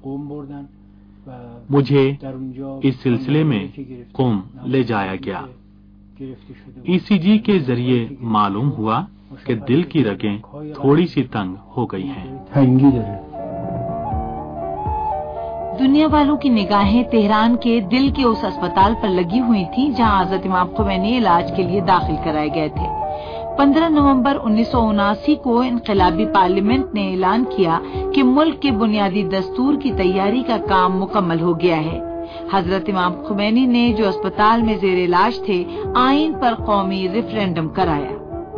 مجھے اس سلسلے میں قم لے جایا گیا. ECG کے ذریعے معلوم ہوا کہ دل کی رگیں تھوڑی سی تنگ ہو گئی ہیں. دنیا والوں کی نگاہیں تہران کے دل کے اس اسپتال پر لگی ہوئی تھیں جہاں حضرت امام خمینی علاج کے لیے داخل کرائے گئے تھے. 15 نومبر 1979 کو انقلابی پارلیمنٹ نے اعلان کیا کہ ملک کے بنیادی دستور کی تیاری کا کام مکمل ہو گیا ہے. حضرت امام خمینی نے جو اسپتال میں زیر علاج تھے آئین پر قومی ریفرینڈم کرایا.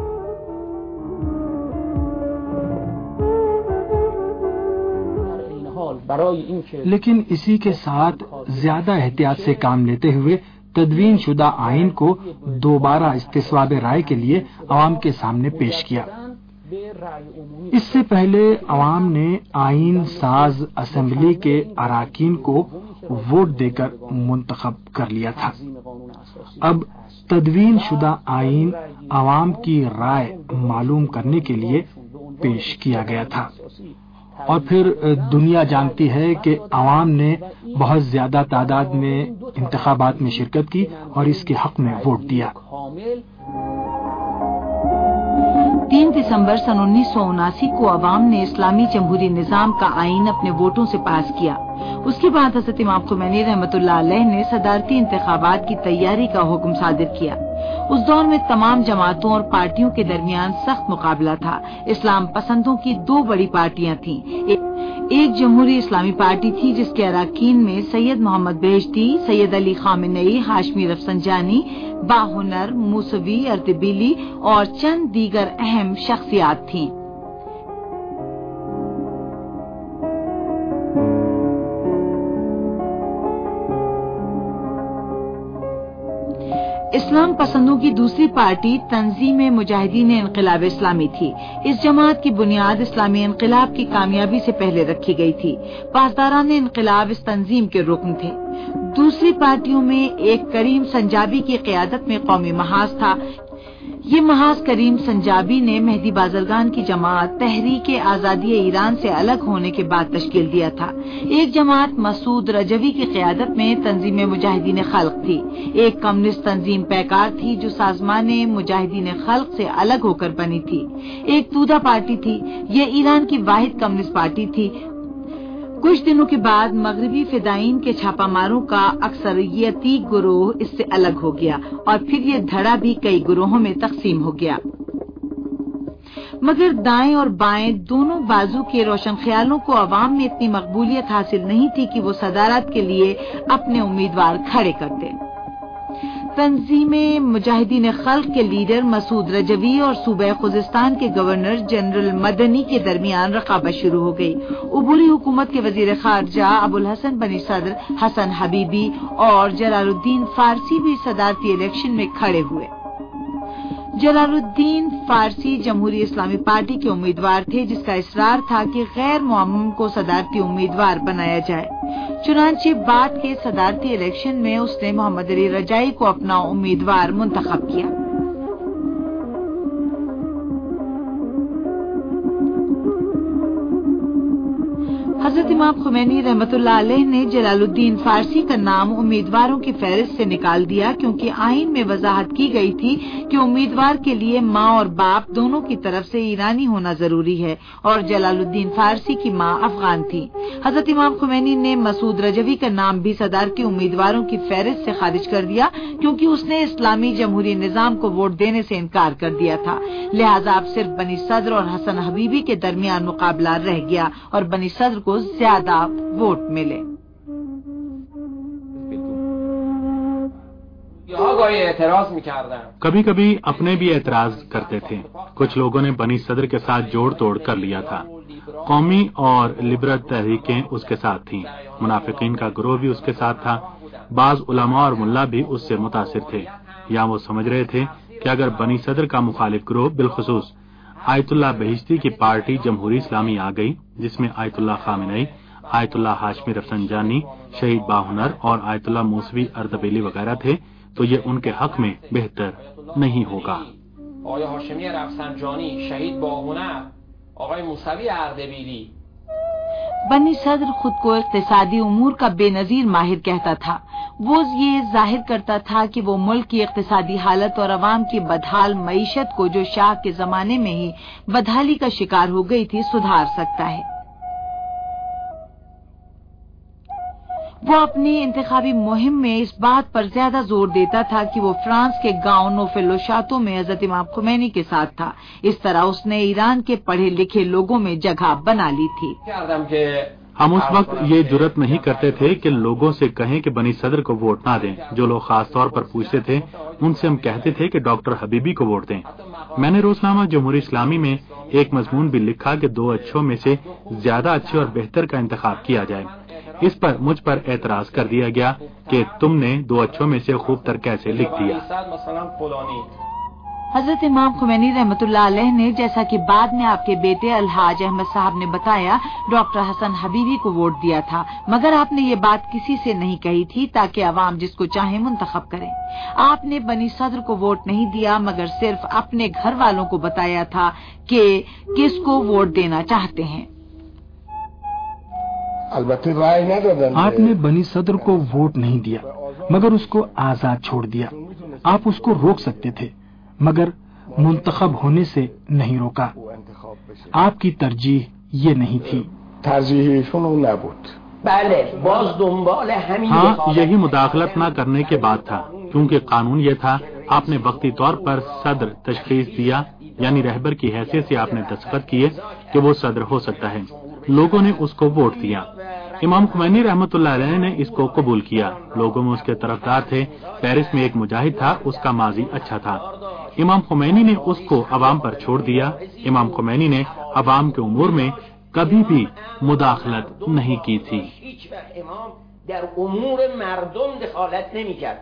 لیکن اسی کے ساتھ زیادہ احتیاط سے کام لیتے ہوئے تدوین شدہ آئین کو دوبارہ استصواب رائے کے لیے عوام کے سامنے پیش کیا. اس سے پہلے عوام نے آئین ساز اسمبلی کے اراکین کو ووٹ دے کر منتخب کر لیا تھا. اب تدوین شدہ آئین عوام کی رائے معلوم کرنے کے لیے پیش کیا گیا تھا. اور پھر دنیا جانتی ہے کہ عوام نے بہت زیادہ تعداد میں انتخابات میں شرکت کی اور اس کے حق میں ووٹ دیا. 3 دسمبر سن 1979 کو عوام نے اسلامی جمہوری نظام کا آئین اپنے ووٹوں سے پاس کیا. اس کے بعد حضرت امام خمینی رحمۃ اللہ علیہ نے صدارتی انتخابات کی تیاری کا حکم صادر کیا. اس دور میں تمام جماعتوں اور پارٹیوں کے درمیان سخت مقابلہ تھا. اسلام پسندوں کی 2 بڑی پارٹیاں تھیں. ایک جمہوری اسلامی پارٹی تھی جس کے اراکین میں Sayyid Mohammad Beheshti, Sayyid Ali Khamenei, Hashemi Rafsanjani, Bahonar, Mousavi, Ardabili اور چند دیگر اہم شخصیات تھیں. اسلام پسندوں کی دوسری پارٹی تنظیم مجاہدین انقلاب اسلامی تھی. اس جماعت کی بنیاد اسلامی انقلاب کی کامیابی سے پہلے رکھی گئی تھی. پاسداران انقلاب اس تنظیم کے رکن تھے. دوسری پارٹیوں میں ایک کریم سنجابی کی قیادت میں قومی محاذ تھا. یہ محاذ کریم سنجابی نے مہدی بازرگان کی جماعت تحریک آزادی ایران سے الگ ہونے کے بعد تشکیل دیا تھا. ایک جماعت مسعود رجوی کی قیادت میں تنظیم مجاہدین خلق تھی. ایک کمیونسٹ تنظیم پیکار تھی جو سازمان مجاہدین خلق سے الگ ہو کر بنی تھی. ایک تودا پارٹی تھی. یہ ایران کی واحد کمیونسٹ پارٹی تھی. کچھ دنوں کے بعد مغربی فدائین کے چھاپا ماروں کا اکثریتی گروہ اس سے الگ ہو گیا اور پھر یہ دھڑا بھی کئی گروہوں میں تقسیم ہو گیا. مگر دائیں اور بائیں دونوں بازو کے روشن خیالوں کو عوام میں اتنی مقبولیت حاصل نہیں تھی کہ وہ صدارت کے لیے اپنے امیدوار کھڑے کرتے. تنظیم مجاہدین خلق کے لیڈر مسعود رجوی اور صوبہ خوزستان کے گورنر جنرل مدنی کے درمیان رقابت شروع ہو گئی. عبوری حکومت کے وزیر خارجہ ابوالحسن بنی صدر حسن حبیبی اور جلال الدین فارسی بھی صدارتی الیکشن میں کھڑے ہوئے. جلال الدین فارسی جمہوری اسلامی پارٹی کے امیدوار تھے جس کا اصرار تھا کہ غیر معمم کو صدارتی امیدوار بنایا جائے. چنانچہ بعد کے صدارتی الیکشن میں اس نے محمد علی رجائی کو اپنا امیدوار منتخب کیا. حضرت امام خمینی رحمۃ اللہ علیہ نے جلال الدین فارسی کا نام امیدواروں کی فہرست سے نکال دیا، کیونکہ آئین میں وضاحت کی گئی تھی کہ امیدوار کے لیے ماں اور باپ دونوں کی طرف سے ایرانی ہونا ضروری ہے، اور جلال الدین فارسی کی ماں افغان تھی۔ حضرت امام خمینی نے مسعود رجوی کا نام بھی صدر کے امیدواروں کی فہرست سے خارج کر دیا، کیونکہ اس نے اسلامی جمہوری نظام کو ووٹ دینے سے انکار کر دیا تھا، لہذا اب صرف بنی صدر اور حسن حبیبی کے درمیان مقابلہ رہ گیا اور بنی صدر کو زیادہ ووٹ ملے۔ کبھی کبھی اپنے بھی اعتراض کرتے تھے۔ کچھ لوگوں نے بنی صدر کے ساتھ جوڑ توڑ کر لیا تھا۔ قومی اور لبرل تحریکیں اس کے ساتھ تھیں، منافقین کا گروہ بھی اس کے ساتھ تھا۔ بعض علماء اور ملا بھی اس سے متاثر تھے، یا وہ سمجھ رہے تھے کہ اگر بنی صدر کا مخالف گروہ، بالخصوص آیت اللہ بہشتی کی پارٹی جمہوری اسلامی آ گئی، جس میں آیت اللہ خامنئی، آیت اللہ ہاشمی رفسنجانی، شہید باہنر اور آیت اللہ موسوی اردبیلی وغیرہ تھے، تو یہ ان کے حق میں بہتر نہیں ہوگا۔ آقای ہاشمی رفسنجانی، شہید باهنر، آقای موسوی اردبیلی۔ بنی صدر خود کو اقتصادی امور کا بے نظیر ماہر کہتا تھا۔ وہ یہ ظاہر کرتا تھا کہ وہ ملک کی اقتصادی حالت اور عوام کی بدحال معیشت کو، جو شاہ کے زمانے میں ہی بدحالی کا شکار ہو گئی تھی، سدھار سکتا ہے۔ وہ اپنی انتخابی مہم میں اس بات پر زیادہ زور دیتا تھا کہ وہ فرانس کے گاؤں نوفل و شاتوں میں حضرت امام خمینی کے ساتھ تھا۔ اس طرح اس نے ایران کے پڑھے لکھے لوگوں میں جگہ بنا لی تھی۔ ہم اس وقت یہ جرت نہیں کرتے تھے کہ لوگوں سے کہیں کہ بنی صدر کو ووٹ نہ دیں۔ جو لوگ خاص طور پر پوچھتے تھے ان سے ہم کہتے تھے کہ ڈاکٹر حبیبی کو ووٹ دیں۔ میں نے روزنامہ جمہوری اسلامی میں ایک مضمون بھی لکھا کہ 2 اچھوں میں سے زیادہ اچھے اور بہتر کا انتخاب کیا جائے۔ اس پر مجھ پر اعتراض کر دیا گیا کہ تم نے 2 اچھوں میں سے خوب تر کیسے لکھ دیا۔ حضرت امام خمینی رحمۃ اللہ علیہ نے، جیسا کہ بعد میں آپ کے بیٹے الحاج احمد صاحب نے بتایا، ڈاکٹر حسن حبیبی کو ووٹ دیا تھا، مگر آپ نے یہ بات کسی سے نہیں کہی تھی تاکہ عوام جس کو چاہیں منتخب کریں۔ آپ نے بنی صدر کو ووٹ نہیں دیا، مگر صرف اپنے گھر والوں کو بتایا تھا کہ کس کو ووٹ دینا چاہتے ہیں۔ آپ نے بنی صدر کو ووٹ نہیں دیا، مگر اس کو آزاد چھوڑ دیا۔ آپ اس کو روک سکتے تھے، مگر منتخب ہونے سے نہیں روکا۔ آپ کی ترجیح یہ نہیں تھی۔ ہاں، یہی مداخلت نہ کرنے کے بعد تھا، کیونکہ قانون یہ تھا۔ آپ نے وقتی طور پر صدر تشخیص دیا، یعنی رہبر کی حیثیت سے آپ نے دستخط کیے کہ وہ صدر ہو سکتا ہے۔ لوگوں نے اس کو ووٹ دیا۔ امام خمینی رحمۃ اللہ علیہ نے اس کو قبول کیا۔ لوگوں میں اس کے طرفدار تھے۔ پیرس میں ایک مجاہد تھا، اس کا ماضی اچھا تھا۔ امام خمینی نے اس کو عوام پر چھوڑ دیا۔ امام خمینی نے عوام کے امور میں کبھی بھی مداخلت نہیں کی تھی۔ در امور مردم دخالت نمی‌کرد۔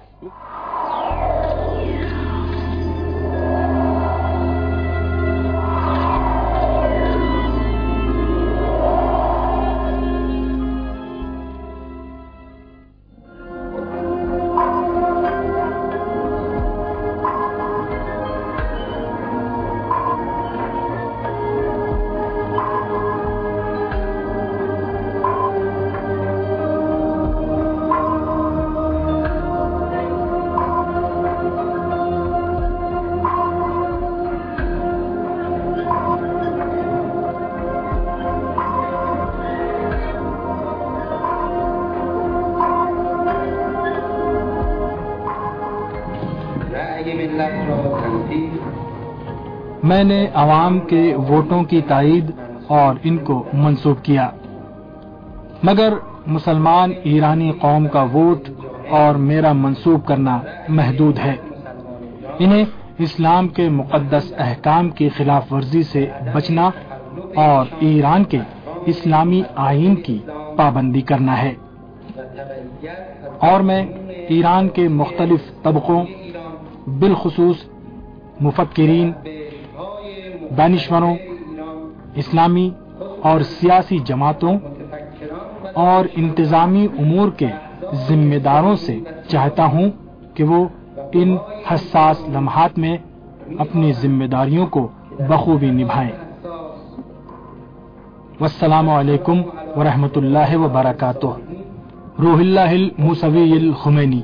میں نے عوام کے ووٹوں کی تائید اور ان کو منسوب کیا، مگر مسلمان ایرانی قوم کا ووٹ اور میرا منسوب کرنا محدود ہے۔ انہیں اسلام کے مقدس احکام کی خلاف ورزی سے بچنا اور ایران کے اسلامی آئین کی پابندی کرنا ہے، اور میں ایران کے مختلف طبقوں، بالخصوص مفکرین، دانشوروں، اسلامی اور سیاسی جماعتوں اور انتظامی امور کے ذمہ داروں سے چاہتا ہوں کہ وہ ان حساس لمحات میں اپنی ذمہ داریوں کو بخوبی نبھائیں۔ والسلام علیکم ورحمۃ اللہ وبرکاتہ. روح اللہ الموسوی الخمینی.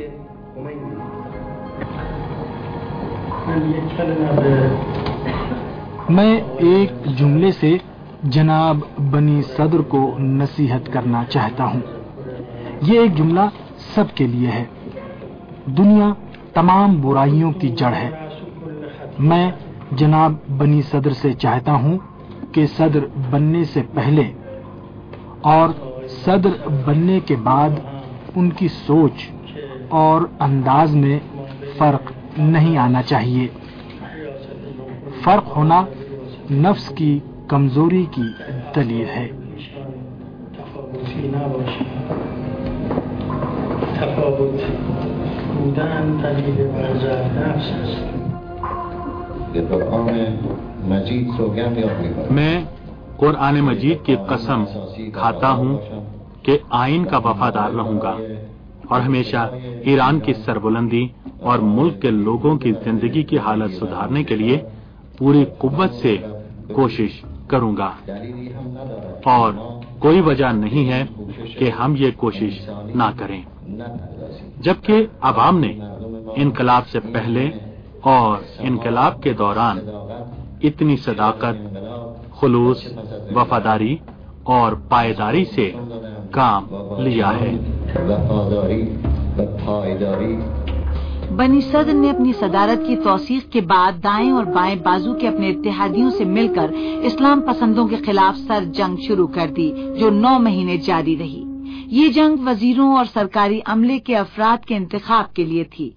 میں ایک جملے سے جناب بنی صدر کو نصیحت کرنا چاہتا ہوں. یہ ایک جملہ سب کے لیے ہے. دنیا تمام برائیوں کی جڑ ہے. میں جناب بنی صدر سے چاہتا ہوں کہ صدر بننے سے پہلے اور صدر بننے کے بعد ان کی سوچ اور انداز میں فرق نہیں آنا چاہیے. فرق ہونا نفس کی کمزوری کی دلیل ہے. میں قرآن مجید کی قسم کھاتا ہوں کہ آئین کا وفادار رہوں گا اور ہمیشہ ایران کی سربلندی اور ملک کے لوگوں کی زندگی کی حالت سدھارنے کے لیے پوری قوت سے کوشش کروں گا، اور کوئی وجہ نہیں ہے کہ ہم یہ کوشش نہ کریں. جبکہ عوام نے انقلاب سے پہلے اور انقلاب کے دوران اتنی صداقت، خلوص، وفاداری اور پائیداری سے کام لیا ہے. بنی صدر نے اپنی صدارت کی توثیق کے بعد دائیں اور بائیں بازو کے اپنے اتحادیوں سے مل کر اسلام پسندوں کے خلاف سر جنگ شروع کر دی، جو 9 مہینے جاری رہی. یہ جنگ وزیروں اور سرکاری عملے کے افراد کے انتخاب کے لیے تھی.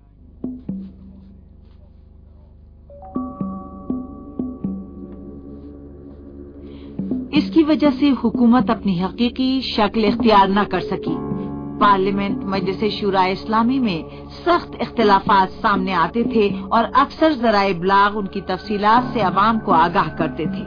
اس کی وجہ سے حکومت اپنی حقیقی شکل اختیار نہ کر سکی. پارلیمنٹ مجلس شورائے اسلامی میں سخت اختلافات سامنے آتے تھے اور اکثر ذرائع ابلاغ ان کی تفصیلات سے عوام کو آگاہ کرتے تھے.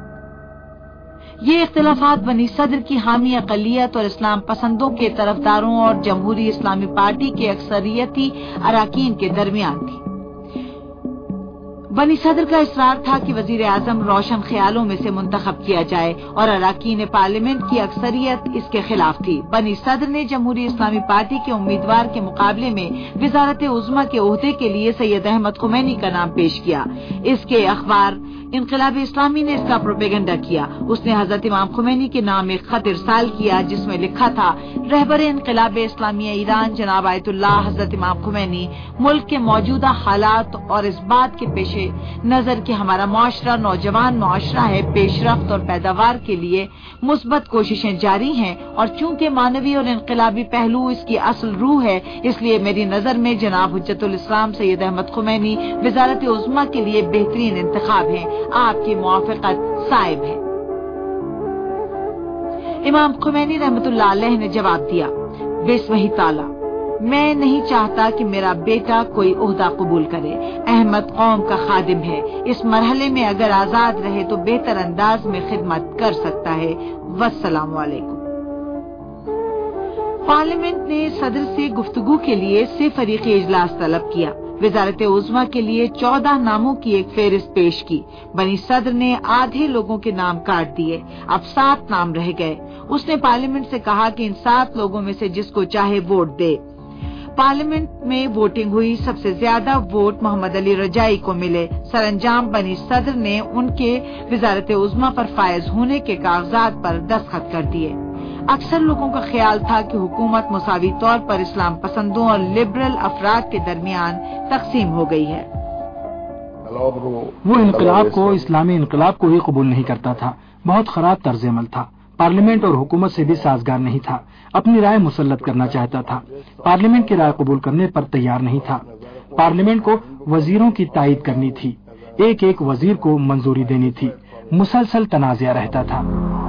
یہ اختلافات بنی صدر کی حامی اقلیت اور اسلام پسندوں کے طرفداروں اور جمہوری اسلامی پارٹی کے اکثریتی اراکین کے درمیان تھی. بنی صدر کا اصرار تھا کہ وزیر اعظم روشن خیالوں میں سے منتخب کیا جائے اور اراکین پارلیمنٹ کی اکثریت اس کے خلاف تھی. بنی صدر نے جمہوری اسلامی پارٹی کے امیدوار کے مقابلے میں وزارت عظمیٰ کے عہدے کے لیے سید احمد خمینی کا نام پیش کیا. اس کے اخبار انقلاب اسلامی نے اس کا پروپیگنڈا کیا. اس نے حضرت امام خمینی کے نام ایک خط ارسال کیا جس میں لکھا تھا: رہبر انقلاب اسلامی ایران جناب آیت اللہ حضرت امام خمینی ملک کے موجودہ حالات اور اس بات کے پیش نظر کہ ہمارا معاشرہ نوجوان معاشرہ ہے، پیش رفت اور پیداوار کے لیے مثبت کوششیں جاری ہیں، اور چونکہ مانوی اور انقلابی پہلو اس کی اصل روح ہے، اس لیے میری نظر میں جناب حجت الاسلام سید احمد خمینی وزارت عظمیٰ کے لیے بہترین انتخاب ہیں. آپ کی موافقت صائب ہے. امام خمینی رحمت اللہ علیہ نے جواب دیا: بسمہ تعالی، میں نہیں چاہتا کہ میرا بیٹا کوئی عہدہ قبول کرے. احمد قوم کا خادم ہے، اس مرحلے میں اگر آزاد رہے تو بہتر انداز میں خدمت کر سکتا ہے. والسلام علیکم. پارلیمنٹ نے صدر سے گفتگو کے لیے فریقی اجلاس طلب کیا. وزارت عظمیٰ کے لیے 14 ناموں کی ایک فہرست پیش کی. بنی صدر نے آدھے لوگوں کے نام کاٹ دیے. اب 7 نام رہ گئے. اس نے پارلیمنٹ سے کہا کہ ان 7 لوگوں میں سے جس کو چاہے ووٹ دے. پارلیمنٹ میں ووٹنگ ہوئی. سب سے زیادہ ووٹ محمد علی رجائی کو ملے. سر انجام بنی صدر نے ان کے وزارت عظمیٰ پر فائز ہونے کے کاغذات پر دستخط کر دیے. اکثر لوگوں کا خیال تھا کہ حکومت مساوی طور پر اسلام پسندوں اور لبرل افراد کے درمیان تقسیم ہو گئی ہے. وہ انقلاب کو اسلامی انقلاب کو ہی قبول نہیں کرتا تھا. بہت خراب طرز عمل تھا. پارلیمنٹ اور حکومت سے بھی سازگار نہیں تھا. اپنی رائے مسلط کرنا چاہتا تھا. پارلیمنٹ کی رائے قبول کرنے پر تیار نہیں تھا. پارلیمنٹ کو وزیروں کی تائید کرنی تھی. ایک ایک وزیر کو منظوری دینی تھی. مسلسل تنازعہ رہتا تھا.